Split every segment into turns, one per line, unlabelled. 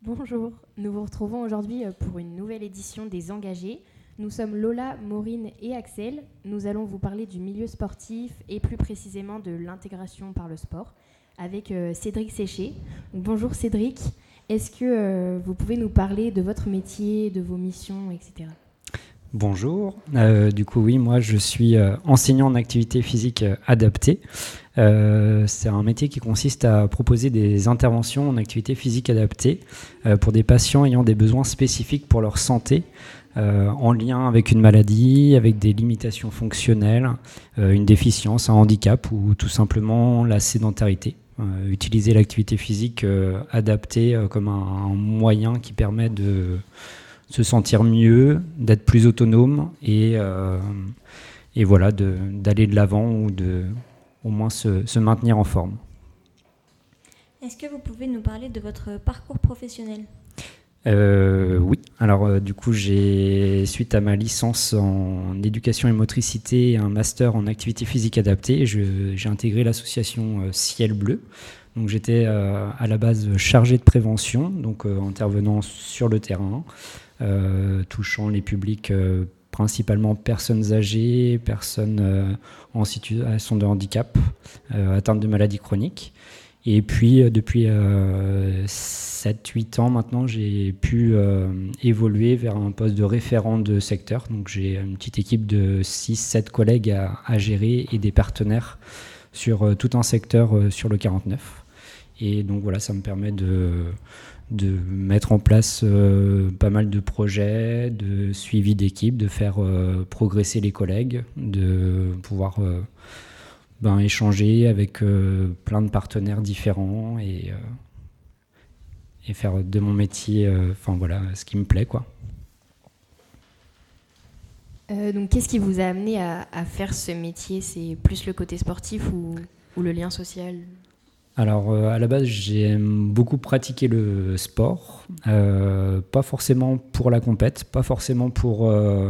Bonjour, nous vous retrouvons aujourd'hui pour une nouvelle édition des Engagés. Nous sommes Lola, Maureen et Axel. Nous allons vous parler du milieu sportif et plus précisément de l'intégration par le sport avec Cédric Séché. Donc, bonjour Cédric, est-ce que vous pouvez nous parler de votre métier, de vos missions, etc.
Bonjour, du coup oui, moi je suis enseignant en activité physique adaptée. C'est un métier qui consiste à proposer des interventions en activité physique adaptée pour des patients ayant des besoins spécifiques pour leur santé, en lien avec une maladie, avec des limitations fonctionnelles, une déficience, un handicap ou tout simplement la sédentarité. Utiliser l'activité physique adaptée comme un moyen qui permet de se sentir mieux, d'être plus autonome et voilà, d'aller de l'avant ou de au moins se maintenir en forme.
Est-ce que vous pouvez nous parler de votre parcours professionnel ?
Oui, alors du coup suite à ma licence en éducation et motricité et un master en activité physique adaptée, j'ai intégré l'association Ciel Bleu. Donc j'étais à la base chargé de prévention, donc intervenant sur le terrain, touchant les publics principalement personnes âgées, personnes en situation de handicap, atteintes de maladies chroniques. Et puis, depuis 7-8 ans maintenant, j'ai pu évoluer vers un poste de référent de secteur. Donc, j'ai une petite équipe de 6-7 collègues à gérer et des partenaires sur tout un secteur sur le 49. Et donc, voilà, ça me permet de mettre en place pas mal de projets, de suivi d'équipe, de faire progresser les collègues, de pouvoir échanger avec plein de partenaires différents et faire de mon métier ce qui me plaît, quoi.
Donc qu'est-ce qui vous a amené à faire ce métier ? C'est plus le côté sportif ou le lien social ?
Alors à la base j'aime beaucoup pratiquer le sport, pas forcément pour la compète, pas forcément pour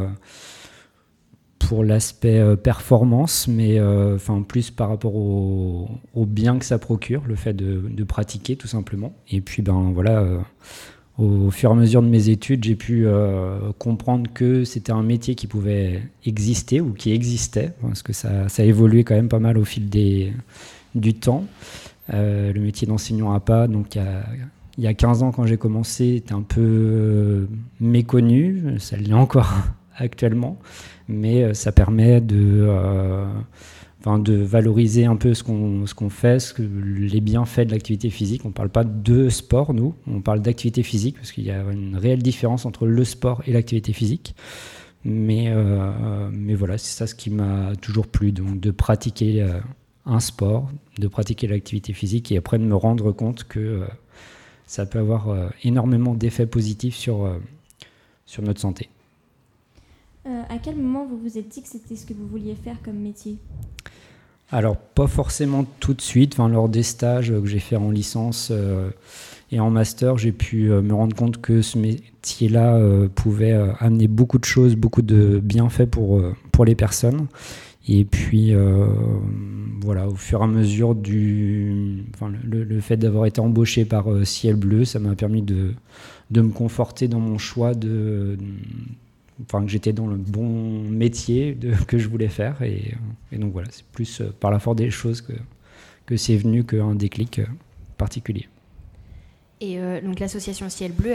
l'aspect performance, mais plus par rapport au bien que ça procure, le fait de pratiquer tout simplement. Et puis au fur et à mesure de mes études, j'ai pu comprendre que c'était un métier qui pouvait exister ou qui existait, parce que ça a évolué quand même pas mal au fil du temps. Le métier d'enseignant APA, donc il y a 15 ans quand j'ai commencé, était un peu méconnu, ça l'est encore actuellement, mais ça permet de valoriser un peu ce qu'on fait, les bienfaits de l'activité physique. On ne parle pas de sport, nous, on parle d'activité physique, parce qu'il y a une réelle différence entre le sport et l'activité physique. Mais voilà, c'est ça ce qui m'a toujours plu, donc de pratiquer un sport, de pratiquer l'activité physique et après de me rendre compte que ça peut avoir énormément d'effets positifs sur notre santé.
À quel moment vous vous êtes dit que c'était ce que vous vouliez faire comme métier ?
Alors, pas forcément tout de suite. Lors des stages que j'ai fait en licence et en master, j'ai pu me rendre compte que ce métier-là pouvait amener beaucoup de choses, beaucoup de bienfaits pour les personnes. Et puis, au fur et à mesure le fait d'avoir été embauché par Ciel Bleu, ça m'a permis de me conforter dans mon choix que j'étais dans le bon métier que je voulais faire. Et donc voilà, c'est plus par la force des choses que c'est venu qu'un déclic particulier.
Et donc l'association Ciel Bleu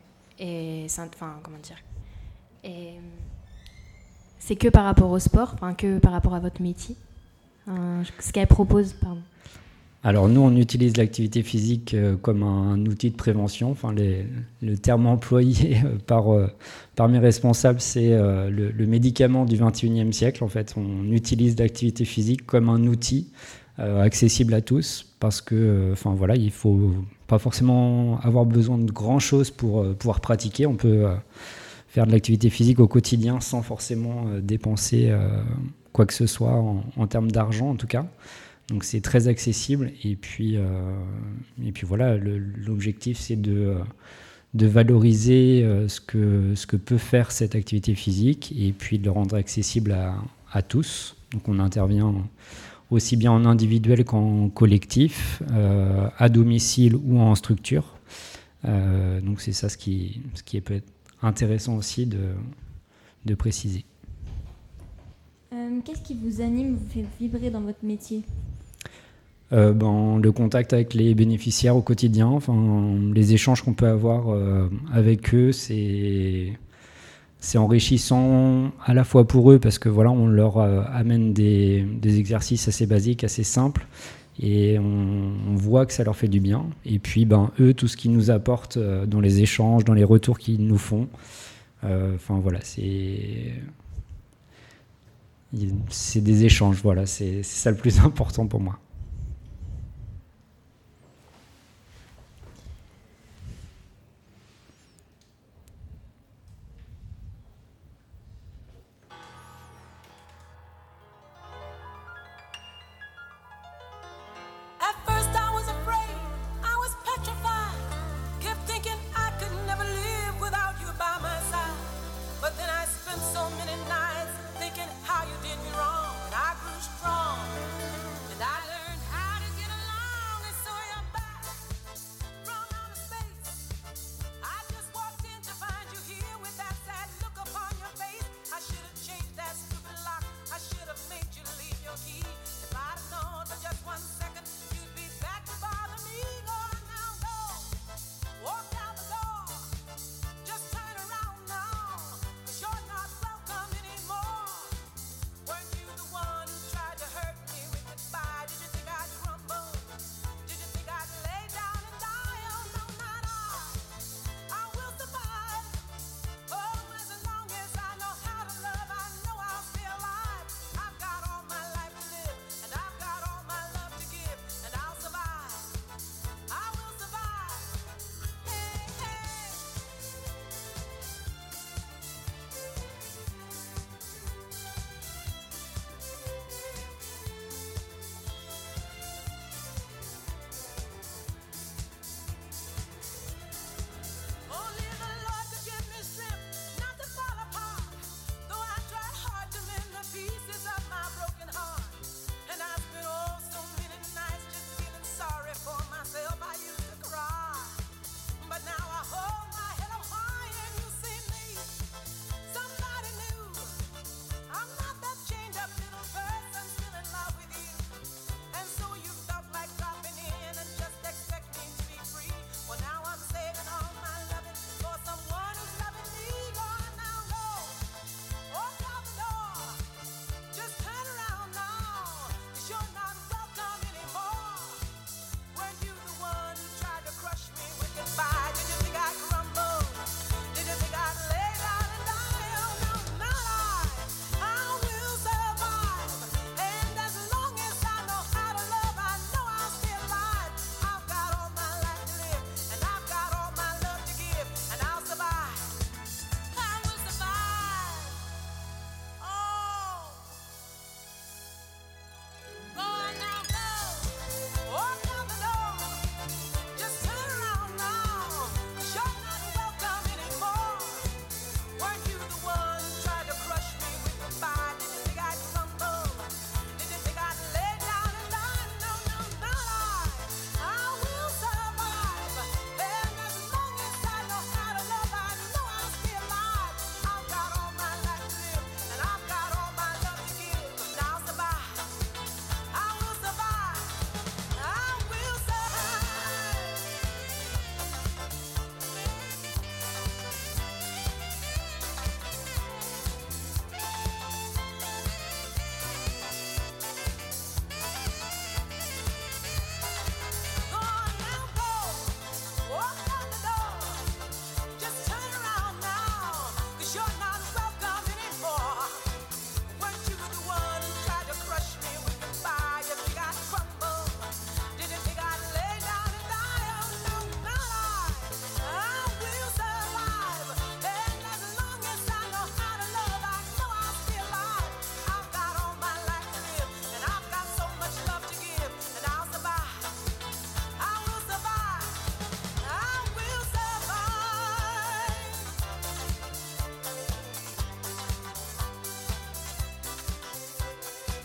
c'est que par rapport au sport, que par rapport à votre métier, ce qu'elle propose, pardon.
Alors nous, on utilise l'activité physique comme un outil de prévention. Le terme employé par mes responsables, c'est le médicament du 21e siècle. En fait, on utilise l'activité physique comme un outil accessible à tous, parce que il faut pas forcément avoir besoin de grand-chose pour pouvoir pratiquer. On peut faire de l'activité physique au quotidien sans forcément dépenser quoi que ce soit en termes d'argent en tout cas. Donc c'est très accessible et puis voilà, l'objectif c'est de valoriser ce que peut faire cette activité physique et puis de le rendre accessible à tous. Donc on intervient aussi bien en individuel qu'en collectif, à domicile ou en structure. Donc c'est ça ce qui peut être intéressant aussi de préciser.
Qu'est-ce qui vous anime, vous fait vibrer dans votre métier ?
Le contact avec les bénéficiaires au quotidien, enfin, les échanges qu'on peut avoir avec eux, c'est enrichissant à la fois pour eux parce que voilà, on leur amène des exercices assez basiques, assez simples, et on voit que ça leur fait du bien. Et puis eux, tout ce qu'ils nous apportent dans les échanges, dans les retours qu'ils nous font, c'est des échanges, voilà, c'est ça le plus important pour moi.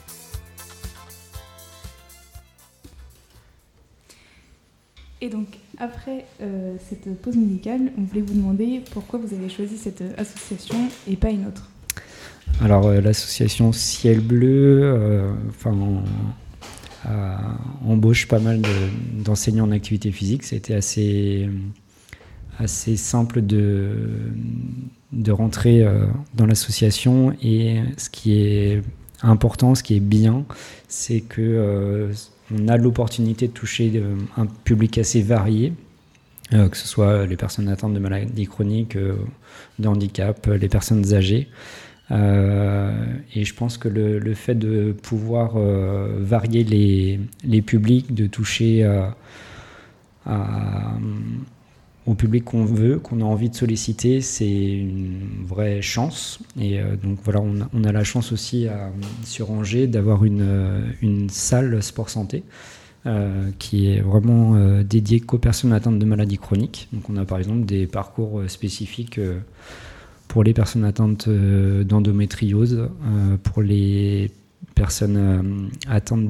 Et donc, Après cette pause musicale, on voulait vous demander pourquoi vous avez choisi cette association et pas une autre.
Alors l'association Ciel Bleu embauche pas mal d'enseignants en activité physique. C'était assez simple de rentrer dans l'association, et ce qui est important, ce qui est bien, c'est que on a l'opportunité de toucher un public assez varié, que ce soit les personnes atteintes de maladies chroniques, de handicap, les personnes âgées. Et je pense que le fait de pouvoir varier les publics, de toucher au public qu'on veut, qu'on a envie de solliciter, c'est une vraie chance. Et donc voilà, on a la chance aussi sur Angers d'avoir une salle sport santé qui est vraiment dédiée qu'aux personnes atteintes de maladies chroniques. Donc on a par exemple des parcours spécifiques pour les personnes atteintes d'endométriose, pour les personnes atteintes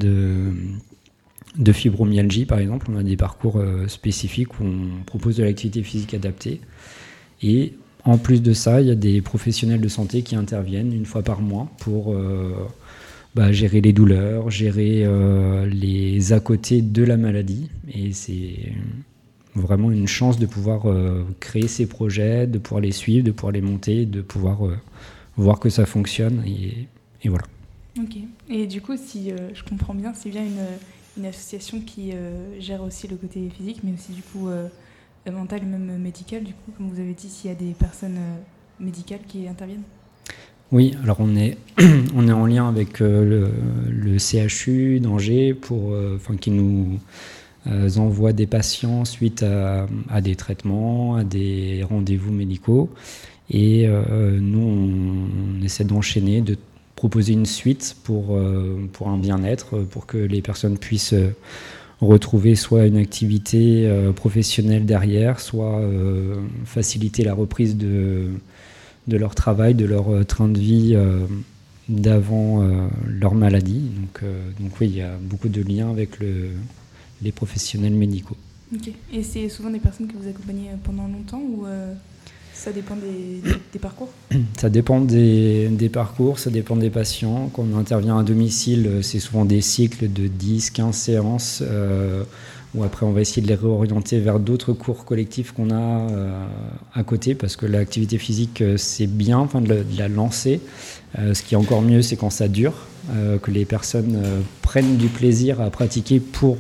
de fibromyalgie, par exemple. On a des parcours spécifiques où on propose de l'activité physique adaptée. Et en plus de ça, il y a des professionnels de santé qui interviennent une fois par mois pour gérer les douleurs, gérer les à-côtés de la maladie. Et c'est vraiment une chance de pouvoir créer ces projets, de pouvoir les suivre, de pouvoir les monter, de pouvoir voir que ça fonctionne. Et voilà.
Ok. Et du coup, si je comprends bien, c'est bien une association qui gère aussi le côté physique, mais aussi du coup mental et même médical. Du coup, comme vous avez dit, s'il y a des personnes médicales qui interviennent.
Oui, alors on est en lien avec le CHU d'Angers qui nous envoie des patients suite à des traitements, à des rendez-vous médicaux. Et nous, on essaie d'enchaîner, de proposer une suite pour un bien-être, pour que les personnes puissent retrouver soit une activité professionnelle derrière, soit faciliter la reprise de leur travail, de leur train de vie d'avant leur maladie. Donc oui, il y a beaucoup de liens avec les professionnels médicaux.
Ok. Et c'est souvent des personnes que vous accompagnez pendant longtemps ou ça dépend des parcours ?
Ça dépend des parcours, ça dépend des patients. Quand on intervient à domicile, c'est souvent des cycles de 10-15 séances où après on va essayer de les réorienter vers d'autres cours collectifs qu'on a à côté, parce que l'activité physique, c'est bien de la lancer. Ce qui est encore mieux, c'est quand ça dure, que les personnes prennent du plaisir à pratiquer pour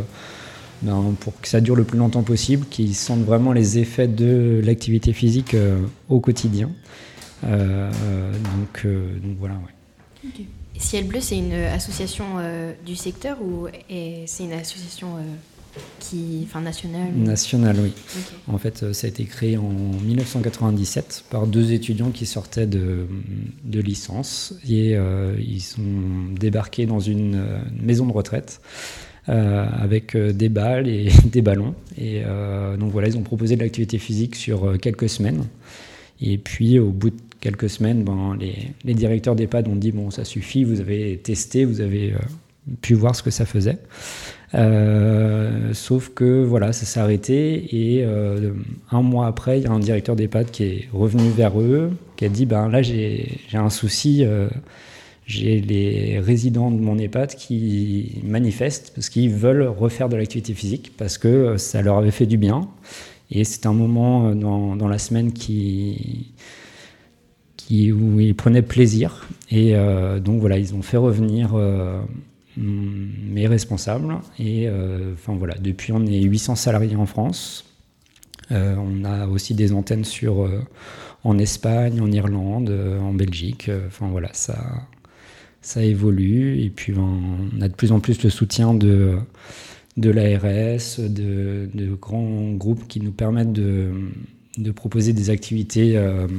que ça dure le plus longtemps possible, qu'ils sentent vraiment les effets de l'activité physique au quotidien. Donc voilà, ouais.
Okay.
Ciel Bleu, c'est une association du secteur ou c'est une association nationale ?
Nationale, oui.
Okay.
En fait, ça a été créé en 1997 par 2 étudiants qui sortaient de licence et ils sont débarqués dans une maison de retraite avec des balles et des ballons. Et donc voilà, ils ont proposé de l'activité physique sur quelques semaines. Et puis au bout de quelques semaines, les directeurs d'EHPAD ont dit bon, ça suffit, vous avez testé, vous avez pu voir ce que ça faisait. Sauf que voilà, ça s'est arrêté et un mois après, il y a un directeur d'EHPAD qui est revenu vers eux, qui a dit là j'ai un souci, j'ai les résidents de mon EHPAD qui manifestent parce qu'ils veulent refaire de l'activité physique parce que ça leur avait fait du bien. Et c'est un moment dans la semaine où ils prenaient plaisir. Et donc voilà, ils ont fait revenir mes responsables. Et voilà, depuis on est 800 salariés en France. On a aussi des antennes en Espagne, en Irlande, en Belgique. Voilà, ça évolue. Et puis on a de plus en plus le soutien de l'ARS, de grands groupes qui nous permettent de proposer des activités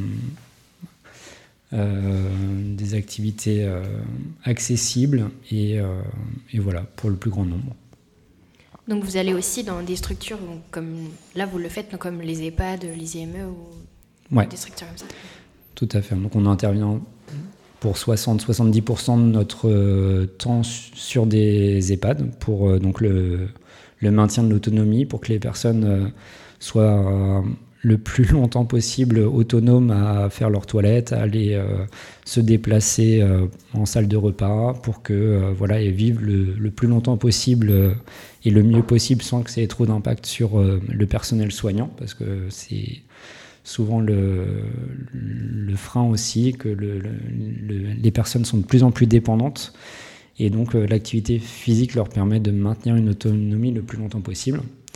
accessibles et voilà, pour le plus grand nombre.
Donc vous allez aussi dans des structures comme là vous le faites, comme les EHPAD, les IME ou des structures comme ça.
Tout à fait. Donc on intervient pour 60-70% de notre temps sur des EHPAD pour donc le le maintien de l'autonomie pour que les personnes soient le plus longtemps possible autonomes à faire leur toilette, à aller se déplacer en salle de repas pour que et vivent le plus longtemps possible et le mieux possible sans que ça ait trop d'impact sur le personnel soignant, parce que c'est souvent le frein aussi, que les personnes sont de plus en plus dépendantes, et donc l'activité physique leur permet de maintenir une autonomie le plus longtemps possible.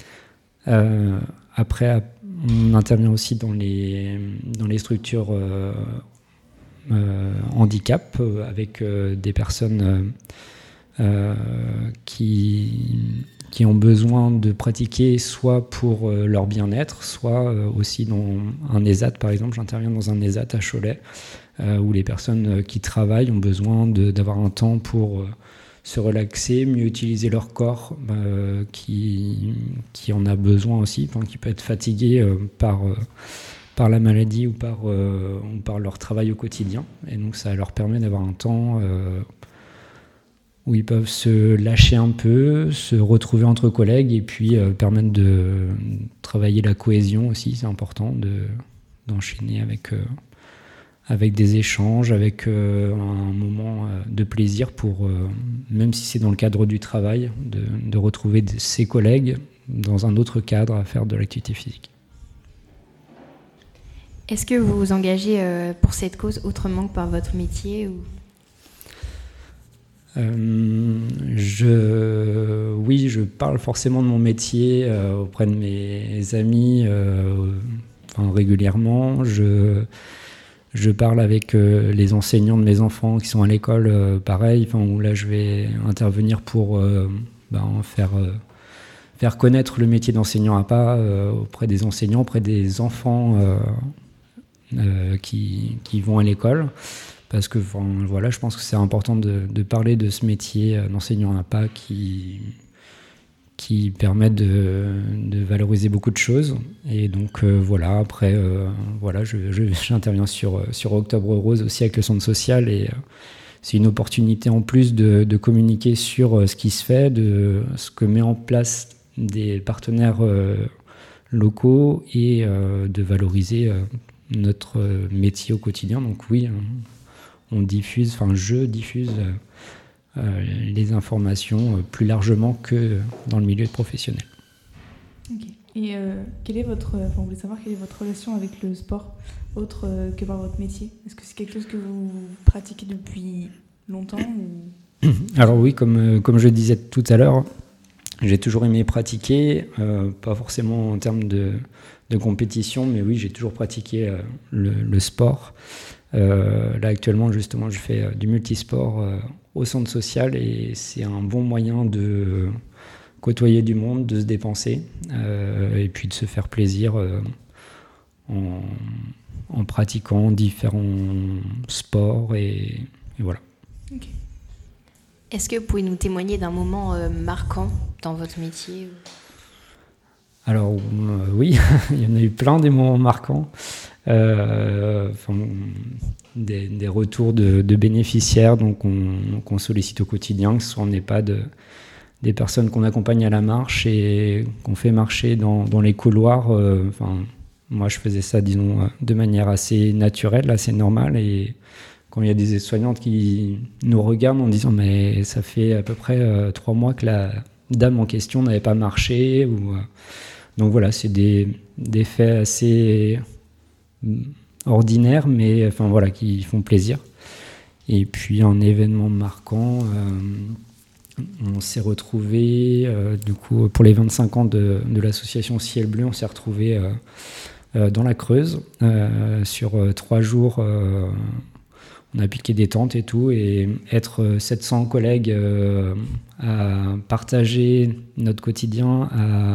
Après, on intervient aussi dans les structures handicap avec des personnes qui ont besoin de pratiquer soit pour leur bien-être, soit aussi dans un ESAT par exemple. J'interviens dans un ESAT à Cholet où les personnes qui travaillent ont besoin d'avoir un temps pour se relaxer, mieux utiliser leur corps qui en a besoin aussi, qui peut être fatigué par la maladie ou par leur travail au quotidien. Et donc ça leur permet d'avoir un temps où ils peuvent se lâcher un peu, se retrouver entre collègues et puis permettre de travailler la cohésion aussi. C'est important d'enchaîner avec des échanges, avec un moment de plaisir pour, même si c'est dans le cadre du travail, de retrouver ses collègues dans un autre cadre à faire de l'activité physique.
Est-ce que vous vous engagez pour cette cause autrement que par votre métier ou...
Oui, je parle forcément de mon métier auprès de mes amis régulièrement. Je parle avec les enseignants de mes enfants qui sont à l'école, pareil, où là je vais intervenir pour faire connaître le métier d'enseignant à pas auprès des enseignants, auprès des enfants qui vont à l'école. Parce que je pense que c'est important de parler de ce métier d'enseignant à pas qui permet de valoriser beaucoup de choses. Et donc après, j'interviens sur Octobre Rose aussi avec le centre social, et c'est une opportunité en plus de communiquer sur ce qui se fait, de ce que met en place des partenaires locaux et de valoriser notre métier au quotidien. Donc oui, je diffuse les informations plus largement que dans le milieu professionnel.
Okay. Et je voulais savoir quelle est votre relation avec le sport, autre que par votre métier? Est-ce que c'est quelque chose que vous pratiquez depuis longtemps ou...
Alors oui, comme je disais tout à l'heure, j'ai toujours aimé pratiquer, pas forcément en termes de compétition, mais oui, j'ai toujours pratiqué le sport. Là actuellement justement je fais du multisport au centre social, et c'est un bon moyen de côtoyer du monde, de se dépenser et puis de se faire plaisir en pratiquant différents sports et voilà.
Okay.
Est-ce que vous pouvez nous témoigner d'un moment marquant dans votre métier?
Alors oui, il y en a eu plein des moments marquants. Des retours de bénéficiaires donc qu'on sollicite au quotidien, que ce soit en EHPAD, des personnes qu'on accompagne à la marche et qu'on fait marcher dans les couloirs. Moi je faisais ça de manière assez naturelle, assez normale, et quand il y a des aides-soignantes qui nous regardent en disant mais ça fait à peu près 3 mois que la dame en question n'avait pas marché, donc voilà, c'est des faits assez ordinaires, mais qui font plaisir. Et puis un événement marquant, on s'est retrouvés du coup pour les 25 ans de l'association Ciel Bleu, on s'est retrouvés dans la Creuse sur 3 jours. On a piqué des tentes et tout, et être 700 collègues à partager notre quotidien,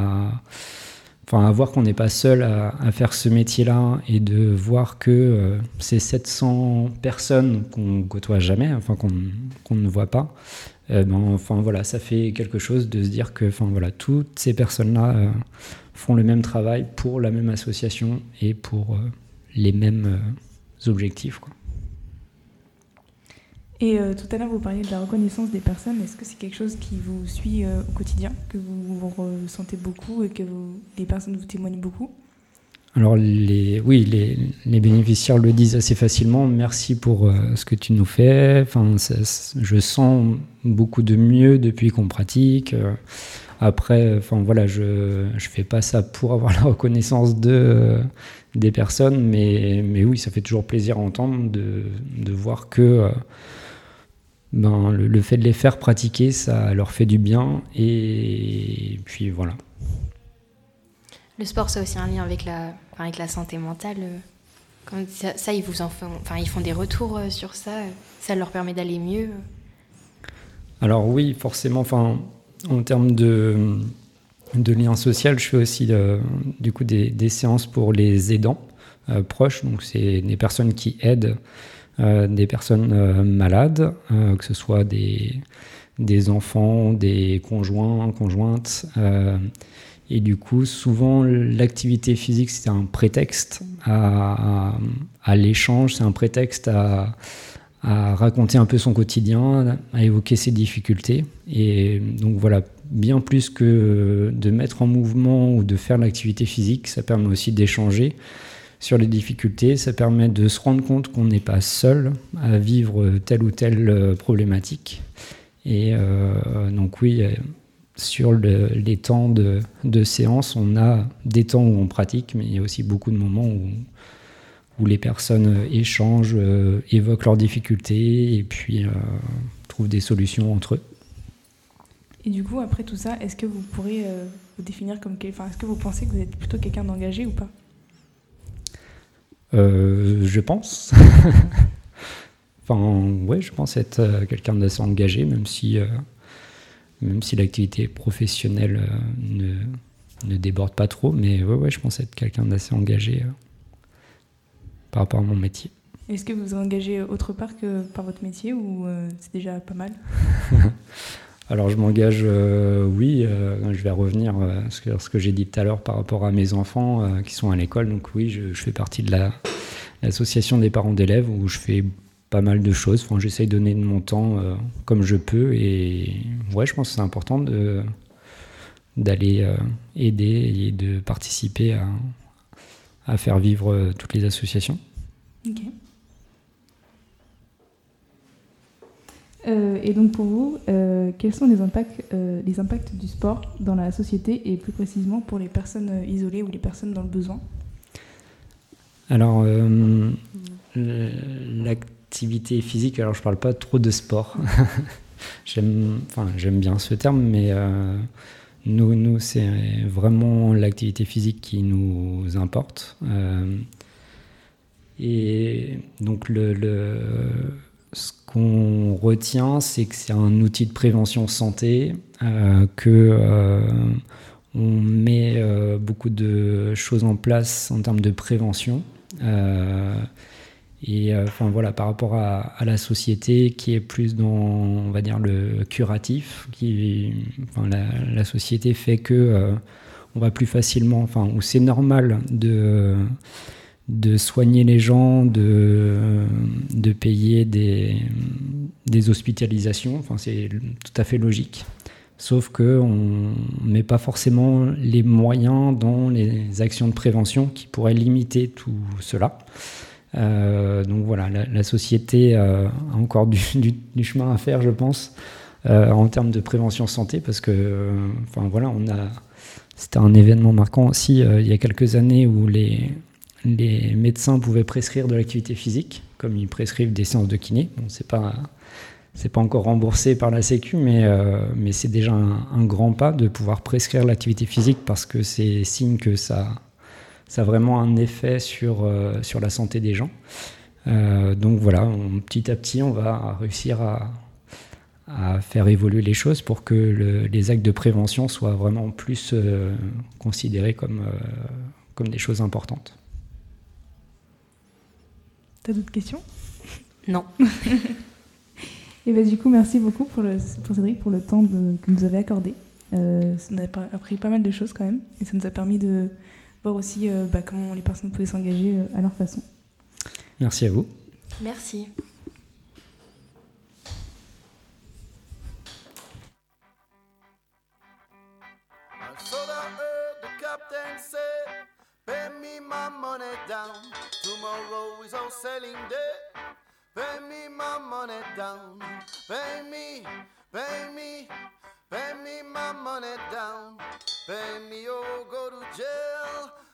à voir qu'on n'est pas seul à faire ce métier-là, et de voir que ces 700 personnes qu'on ne côtoie jamais, qu'on ne voit pas, ça fait quelque chose de se dire que toutes ces personnes-là font le même travail pour la même association et pour les mêmes objectifs, quoi.
Et tout à l'heure, vous parliez de la reconnaissance des personnes. Est-ce que c'est quelque chose qui vous suit au quotidien, que vous ressentez beaucoup et que les personnes vous témoignent beaucoup?
Alors les bénéficiaires le disent assez facilement. Merci pour ce que tu nous fais. Enfin, je sens beaucoup de mieux depuis qu'on pratique. Après, enfin voilà, je fais pas ça pour avoir la reconnaissance des personnes, mais oui, ça fait toujours plaisir à entendre de voir que le fait de les faire pratiquer, ça leur fait du bien. Et puis voilà.
Le sport, c'est aussi un lien avec la santé mentale. Comme ça, ils font des retours sur ça. Ça leur permet d'aller mieux.
Alors oui, forcément. Enfin, en termes de lien social, je fais aussi du coup des séances pour les aidants proches. Donc c'est des personnes qui aident des personnes malades, que ce soit des enfants, des conjoints, conjointes. Et du coup, souvent, l'activité physique, c'est un prétexte à l'échange, c'est un prétexte à raconter un peu son quotidien, à évoquer ses difficultés. Et donc voilà, bien plus que de mettre en mouvement ou de faire l'activité physique, ça permet aussi d'échanger sur les difficultés, ça permet de se rendre compte qu'on n'est pas seul à vivre telle ou telle problématique. Et donc oui, sur les temps de séance, on a des temps où on pratique, mais il y a aussi beaucoup de moments où les personnes échangent, évoquent leurs difficultés et puis trouvent des solutions entre eux.
Et du coup, après tout ça, est-ce que vous pourrez vous définir comme... est-ce que vous pensez que vous êtes plutôt quelqu'un d'engagé ou pas?
Je pense. Ouais, je pense être quelqu'un d'assez engagé, même si l'activité professionnelle ne déborde pas trop. Mais ouais, je pense être quelqu'un d'assez engagé par rapport à mon métier.
Est-ce que vous vous engagez autre part que par votre métier ou c'est déjà pas mal?
Alors je m'engage, oui, je vais revenir sur ce que j'ai dit tout à l'heure par rapport à mes enfants qui sont à l'école. Donc oui, je fais partie de l'association des parents d'élèves où je fais pas mal de choses. Enfin, j'essaye de donner de mon temps comme je peux. Et ouais, je pense que c'est important d'aller aider et de participer à faire vivre toutes les associations.
Ok. Et donc pour vous, quels sont les impacts du sport dans la société et plus précisément pour les personnes isolées ou les personnes dans le besoin? Alors,
l'activité physique, alors je parle pas trop de sport. J'aime bien ce terme, mais nous c'est vraiment l'activité physique qui nous importe. Et donc ce qu'on retient, c'est que c'est un outil de prévention santé, que on met beaucoup de choses en place en termes de prévention. Par rapport à la société qui est plus dans, on va dire, le curatif, la société fait que on va plus facilement, où c'est normal de soigner les gens, de payer des hospitalisations. C'est tout à fait logique. Sauf qu'on ne met pas forcément les moyens dans les actions de prévention qui pourraient limiter tout cela. Donc voilà, la société a encore du chemin à faire, je pense, en termes de prévention santé, parce que c'était un événement marquant aussi il y a quelques années où les médecins pouvaient prescrire de l'activité physique, comme ils prescrivent des séances de kiné. Bon, c'est pas encore remboursé par la Sécu, mais c'est déjà un grand pas de pouvoir prescrire l'activité physique, parce que c'est signe que ça a vraiment un effet sur la santé des gens. Donc voilà, petit à petit, on va réussir à faire évoluer les choses pour que les actes de prévention soient vraiment plus considérés comme des choses importantes.
T'as d'autres questions?
Non.
Et du coup, merci beaucoup pour Cédric, pour le temps que nous avez accordé. Ça nous a appris pas mal de choses quand même, et ça nous a permis de voir aussi comment les personnes pouvaient s'engager à leur façon.
Merci à vous.
Merci.
my money down. Tomorrow is our selling day. Pay me my money down. Pay me, pay me, pay me my money down. Pay me or go to jail.